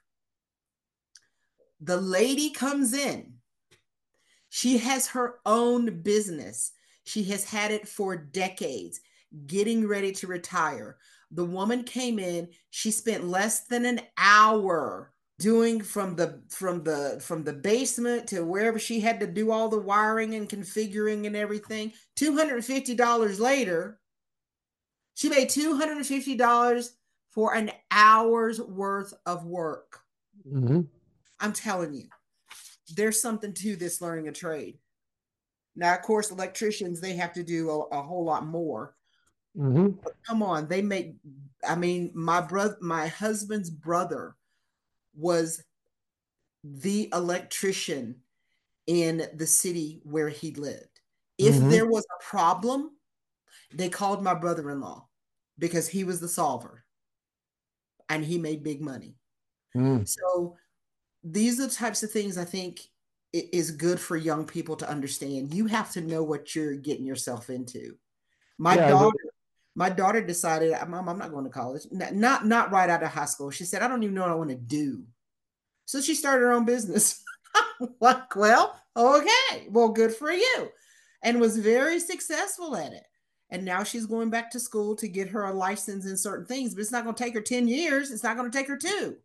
The lady comes in. She has her own business. She has had it for decades, getting ready to retire. The woman came in. She spent less than an hour doing from the from the from the basement to wherever she had to do all the wiring and configuring and everything. two hundred fifty dollars later, she made two hundred fifty dollars for an hour's worth of work. Mm-hmm. I'm telling you, there's something to this learning a trade. Now, of course, electricians, they have to do a, a whole lot more. Mm-hmm. But come on, they make, I mean, my brother, my husband's brother was the electrician in the city where he lived. If mm-hmm. there was a problem, they called my brother-in-law because he was the solver and he made big money. Mm. So these are the types of things I think it is good for young people to understand. You have to know what you're getting yourself into. My yeah, daughter, my daughter decided, Mom, I'm not going to college. Not, not right out of high school. She said, I don't even know what I want to do. So she started her own business. Like, well, okay, well, good for you. And was very successful at it. And now she's going back to school to get her a license in certain things, but it's not going to take her ten years. It's not going to take her two.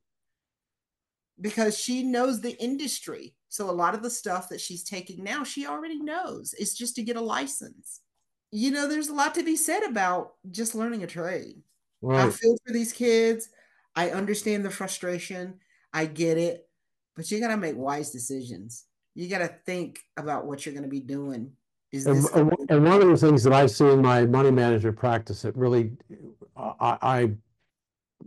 Because she knows the industry. So a lot of the stuff that she's taking now, she already knows. It's just to get a license. You know, there's a lot to be said about just learning a trade. Right. I feel for these kids. I understand the frustration. I get it. But you got to make wise decisions. You got to think about what you're going to be doing. Is and, this and, and one of the things that I see in my money management practice that really I, I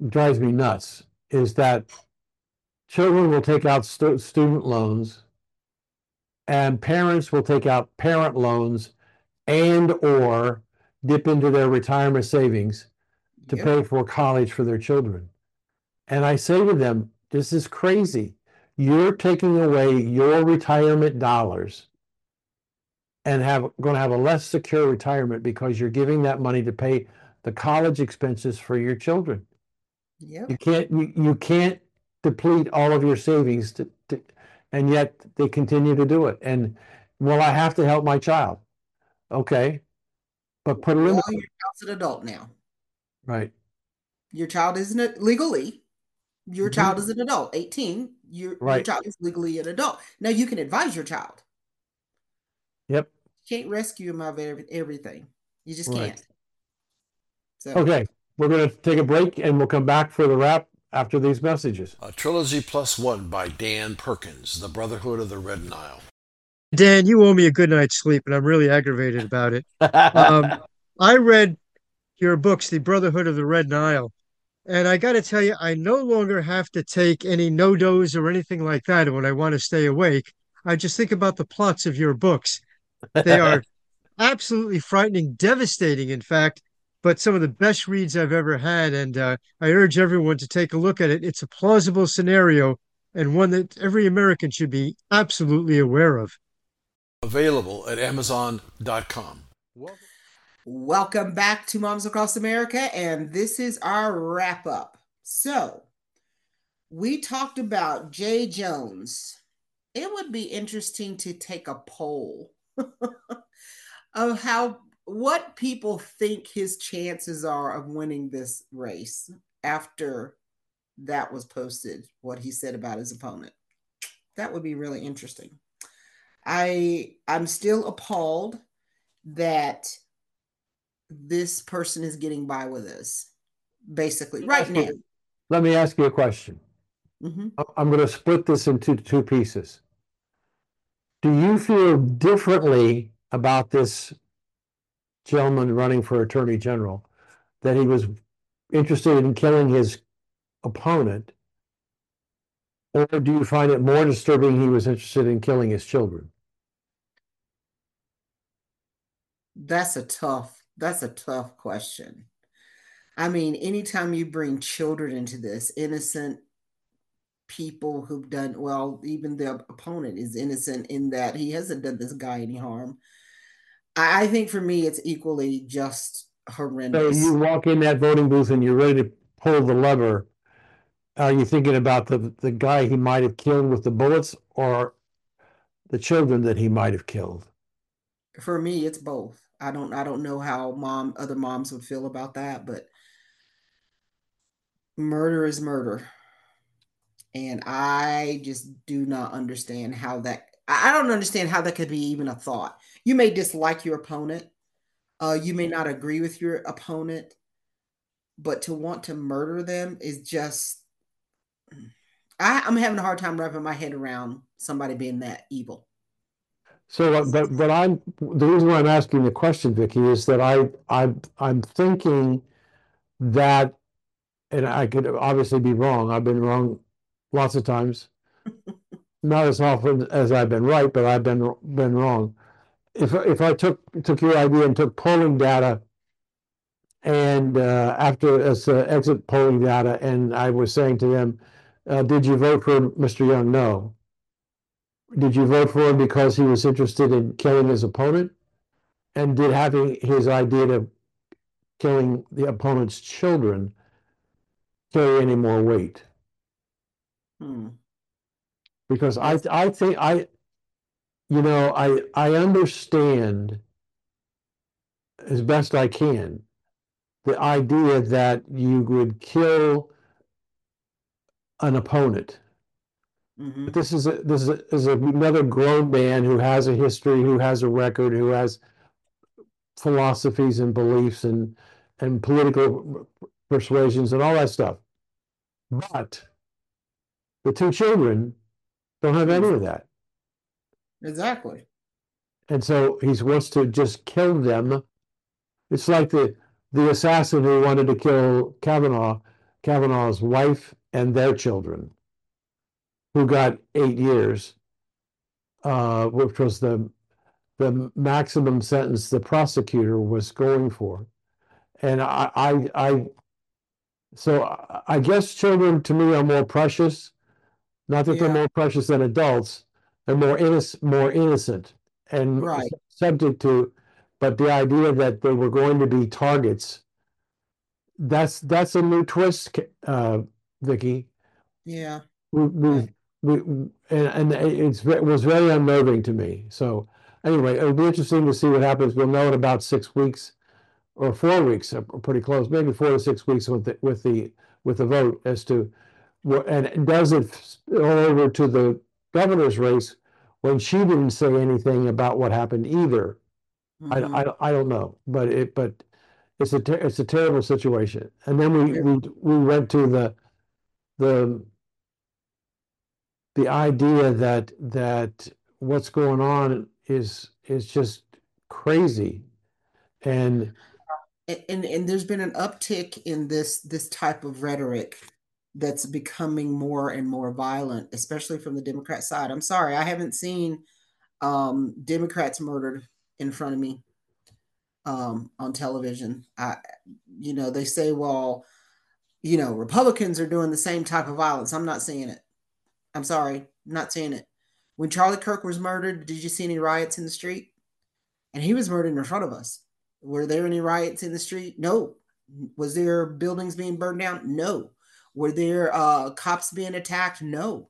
drives me nuts is that children will take out stu- student loans and parents will take out parent loans and or dip into their retirement savings to Yep. pay for college for their children. And I say to them, this is crazy. You're taking away your retirement dollars and have going to have a less secure retirement because you're giving that money to pay the college expenses for your children. Yep. You can't you, you can't deplete all of your savings to, to, and yet they continue to do it. And well, I have to help my child. Okay. But put a Well, limit. your child's an adult now. Right. Your child isn't legally. Your Mhm. child is an adult, eighteen. Your, your Right. child is legally an adult. Now you can advise your child. Yep. You can't rescue him of every- everything. You just Right. can't. So Okay. We're going to take a break and we'll come back for the wrap after these messages. A Trilogy Plus One by Dan Perkins, The Brotherhood of the Red Nile. Dan, you owe me a good night's sleep, and I'm really aggravated about it. Um, I read your books, The Brotherhood of the Red Nile, and I got to tell you, I no longer have to take any no-dos or anything like that when I want to stay awake. I just think about the plots of your books. They are absolutely frightening, devastating, in fact, but some of the best reads I've ever had, and uh, I urge everyone to take a look at it. It's a plausible scenario and one that every American should be absolutely aware of. Available at Amazon dot com. welcome back to Moms Across America, and this is our wrap up. So we talked about Jay Jones. It would be interesting to take a poll of how what people think his chances are of winning this race after that was posted, what he said about his opponent. That would be really interesting. I I'm still appalled that this person is getting by with this, basically, right now. Let me ask you a question. Mm-hmm. I'm going to split this into two pieces. Do you feel differently about this gentleman running for Attorney General, that he was interested in killing his opponent, or do you find it more disturbing he was interested in killing his children? That's a tough, that's a tough question. I mean, anytime you bring children into this, innocent people who've done, well, even the opponent is innocent in that he hasn't done this guy any harm. I, I think for me, it's equally just horrendous. So you walk in that voting booth and you're ready to pull the lever. Are you thinking about the, the guy he might have killed with the bullets or the children that he might have killed? For me, it's both. I don't I don't know how mom other moms would feel about that, but murder is murder. And I just do not understand how that I don't understand how that could be even a thought. You may dislike your opponent. Uh, you may not agree with your opponent, but to want to murder them is just I, I'm having a hard time wrapping my head around somebody being that evil. So, but but I'm the reason why I'm asking the question, Vicky, is that I I I'm thinking that, and I could obviously be wrong. I've been wrong lots of times, not as often as I've been right, but I've been been wrong. If if I took took your idea and took polling data, and uh, after as uh, exit polling data, and I was saying to them, uh, "Did you vote for Mister Young?" No. Did you vote for him because he was interested in killing his opponent? And did having his idea of killing the opponent's children carry any more weight? Hmm. Because I I think I, you know, I I understand as best I can the idea that you would kill an opponent. Mm-hmm. But this is a, this is, a, is another grown man who has a history, who has a record, who has philosophies and beliefs and and political persuasions and all that stuff. But the two children don't have any of that. Exactly. And so he wants to just kill them. It's like the the assassin who wanted to kill Kavanaugh Kavanaugh's wife and their children, who got eight years, uh, which was the the maximum sentence the prosecutor was going for. And I, I, I so I guess children to me are more precious. Not that they're Yeah. more precious than adults. They're more innocent, more innocent, and Right. subject to. But the idea that they were going to be targets, that's that's a new twist, uh, Vicky. Yeah. We, we, Right. we, and, and it's, it was very unnerving to me. So anyway, it'll be interesting to see what happens. We'll know in about six weeks or four weeks, or pretty close, maybe four to six weeks with the with the with the vote as to what, and does it spill over to the governor's race when she didn't say anything about what happened either. Mhm. I, I I don't know, but it but it's a ter- it's a terrible situation. And then we we we went to the the the idea that that what's going on is is just crazy. And And, and and there's been an uptick in this this type of rhetoric that's becoming more and more violent, especially from the Democrat side. I'm sorry, I haven't seen um, Democrats murdered in front of me um, on television. I, you know, they say, well, you know, Republicans are doing the same type of violence. I'm not seeing it. I'm sorry, not seeing it. When Charlie Kirk was murdered, did you see any riots in the street? And he was murdered in front of us. Were there any riots in the street? No. Was there buildings being burned down? No. Were there uh, cops being attacked? No.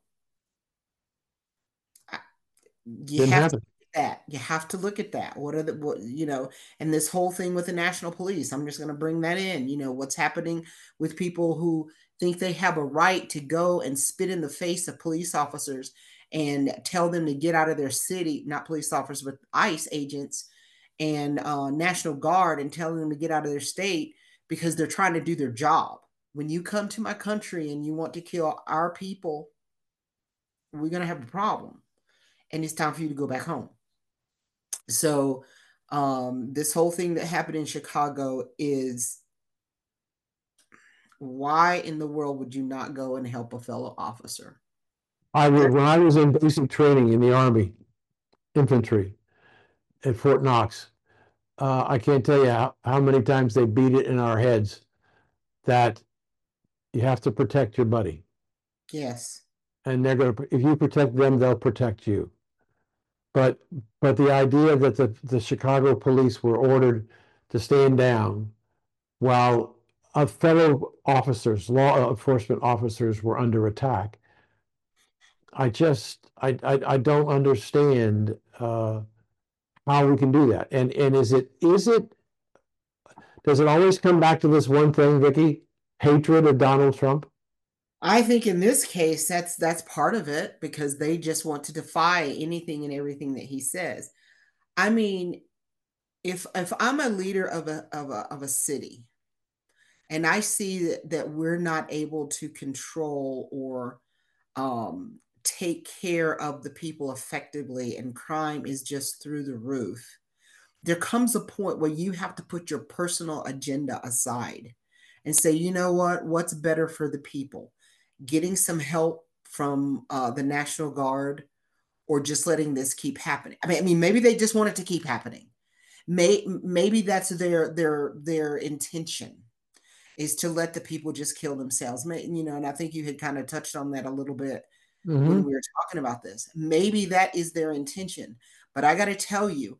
You didn't have to happen. look at that. You have to look at that. What are the what you know? And this whole thing with the national police. I'm just going to bring that in. You know what's happening with people who think they have a right to go and spit in the face of police officers and tell them to get out of their city. Not police officers, but ICE agents and uh, National Guard, and telling them to get out of their state because they're trying to do their job. When you come to my country and you want to kill our people, we're going to have a problem. And it's time for you to go back home. So, um, this whole thing that happened in Chicago is why in the world would you not go and help a fellow officer? I was, when I was in basic training in the Army, infantry at Fort Knox, uh, I can't tell you how, how many times they beat it in our heads that you have to protect your buddy. Yes. And they're going to, if you protect them, they'll protect you. But but the idea that the, the Chicago police were ordered to stand down while uh, fellow officers, law enforcement officers, were under attack. I just I I, I don't understand uh, how we can do that. And and is it is it does it always come back to this one thing, Vicky? Hatred of Donald Trump? I think in this case, that's that's part of it because they just want to defy anything and everything that he says. I mean, if if I'm a leader of a of a of a city and I see that, that we're not able to control or um, take care of the people effectively and crime is just through the roof, there comes a point where you have to put your personal agenda aside and say, you know what, what's better for the people? Getting some help from uh, the National Guard or just letting this keep happening. I mean, I mean, maybe they just want it to keep happening. May, maybe that's their their their intention is to let the people just kill themselves. You know, and I think you had kind of touched on that a little bit mm-hmm. when we were talking about this. Maybe that is their intention, but I got to tell you,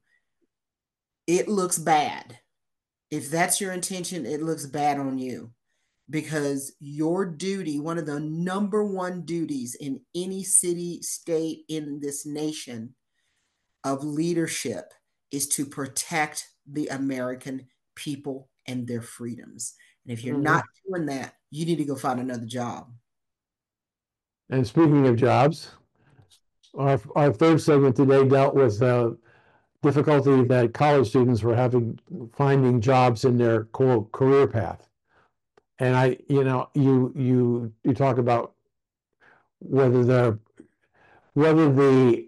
it looks bad. If that's your intention, it looks bad on you because your duty, one of the number one duties in any city, state in this nation of leadership is to protect the American people and their freedoms. And if you're mm-hmm. not doing that, you need to go find another job. And speaking of jobs, our, our third segment today dealt with uh, difficulty that college students were having finding jobs in their quote career path. And I, you know, you you you talk about whether the whether the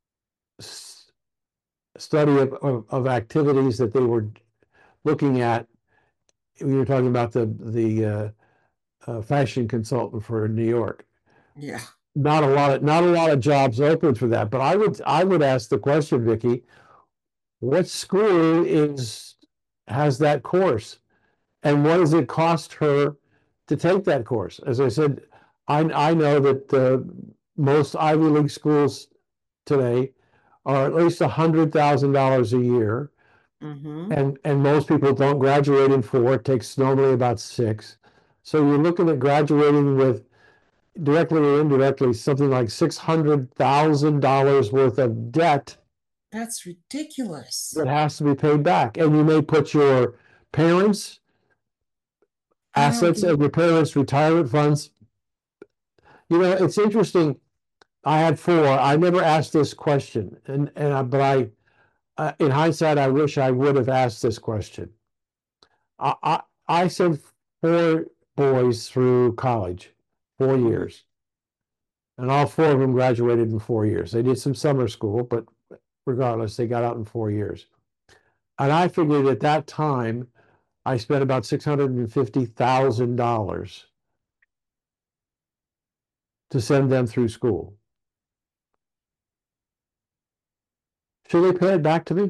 study of, of, of activities that they were looking at, we were talking about the the uh, a fashion consultant for New York. Yeah. Not a lot of not a lot of jobs open for that. But I would I would ask the question, Vicki, what school is has that course? And what does it cost her to take that course? As I said, I, I know that uh, most Ivy League schools today are at least one hundred thousand dollars a year. Mm-hmm. And, and most people don't graduate in four. It takes normally about six. So you're looking at graduating with, directly or indirectly, something like six hundred thousand dollars worth of debt. That's ridiculous. That has to be paid back. And you may put your parents' assets and your parents' retirement funds. You know, it's interesting. I had four. I never asked this question, and and I, but I, uh, in hindsight, I wish I would have asked this question. I I, I sent four boys through college, four years, and all four of them graduated in four years. They did some summer school, but regardless, they got out in four years. And I figured at that time, I spent about six hundred and fifty thousand dollars to send them through school. Should they pay it back to me?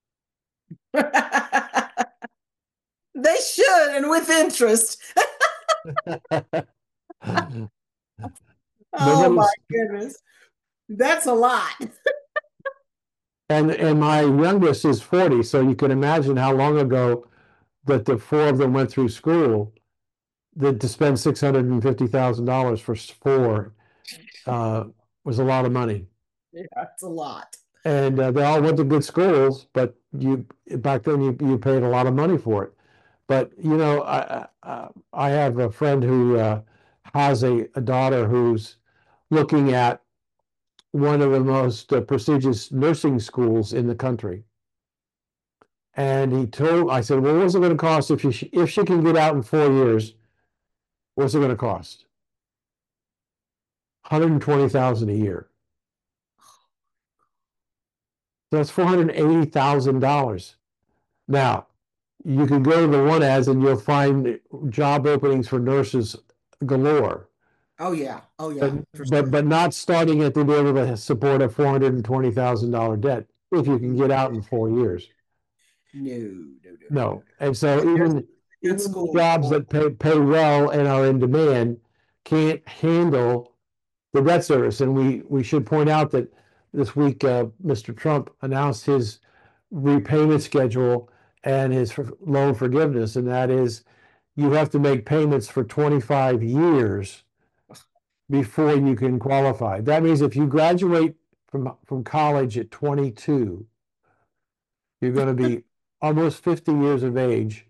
They should, and with interest. Oh my goodness. That's a lot. and and my youngest is forty, so you can imagine how long ago that the four of them went through school, that to spend six hundred and fifty thousand dollars for four uh, was a lot of money. Yeah, it's a lot. And uh, they all went to good schools, but you back then you you paid a lot of money for it. But you know, I I, I have a friend who uh, has a, a daughter who's looking at one of the most uh, prestigious nursing schools in the country. And he told, I said, well, what's it going to cost if she if she can get out in four years? What's it going to cost? one hundred twenty thousand dollars a year. So that's four hundred eighty thousand dollars. Now, you can go to the one ads and you'll find job openings for nurses galore. Oh yeah, oh yeah. But for but, sure. but not starting at to be able to support a four hundred twenty thousand dollars debt if you can get out in four years. No, no, no. No. And so But even, even school. jobs that pay, pay well and are in demand can't handle the debt service. And we, we should point out that this week, uh, Mister Trump announced his repayment schedule and his for- loan forgiveness, and that is you have to make payments for twenty-five years before you can qualify. That means if you graduate from, from college at twenty-two, you're going to be almost fifty years of age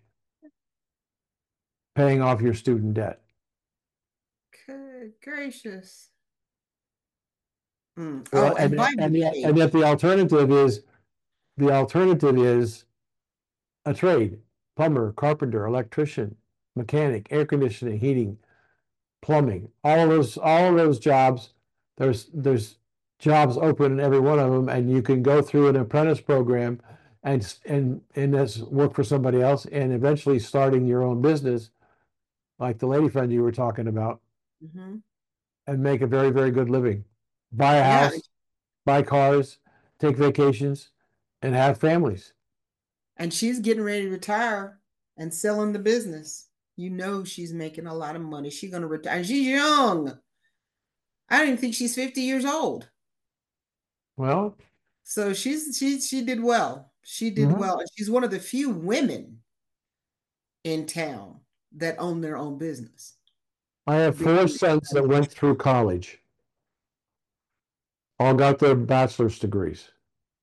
paying off your student debt. Good gracious. Mm. Well, Oh, and, and, by and, the yet, way, and yet the alternative is the alternative is a trade: plumber, carpenter, electrician, mechanic, air conditioning, heating, plumbing. All of those, all of those jobs. There's there's jobs open in every one of them, and you can go through an apprentice program and and and that's work for somebody else, and eventually starting your own business, like the lady friend you were talking about, mm-hmm. and make a very very good living. Buy a Yeah. house, buy cars, take vacations, and have families. And she's getting ready to retire and selling the business. You know she's making a lot of money. She's going to retire. And she's young. I don't even think she's fifty years old. Well, so she's she she did well. She did Mhm. well. And she's one of the few women in town that own their own business. I have four sons that went through college. All got their bachelor's degrees.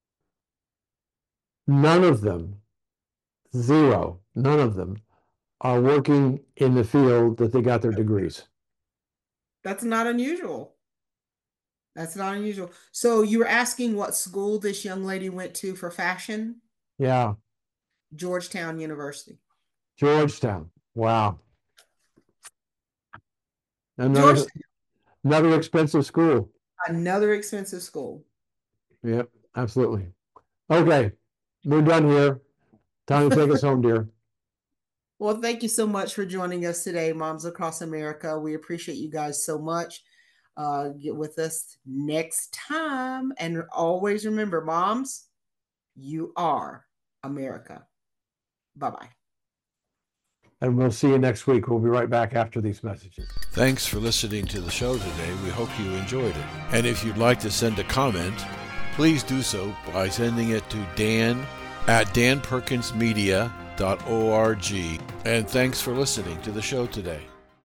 None of them, zero, none of them are working in the field that they got their degrees. That's not unusual. That's not unusual. So you were asking what school this young lady went to for fashion? Yeah, Georgetown University. Georgetown. Wow. Another, Georgetown, another expensive school. another expensive school. Yep, absolutely. Okay, we're done here. Time to take us home, dear. Well, thank you so much for joining us today, Moms Across America. We appreciate you guys so much. Uh, get with us next time. And always remember, moms, you are America. Bye-bye. And we'll see you next week. We'll be right back after these messages. Thanks for listening to the show today. We hope you enjoyed it. And if you'd like to send a comment, please do so by sending it to Dan at dan perkins media dot org. And thanks for listening to the show today.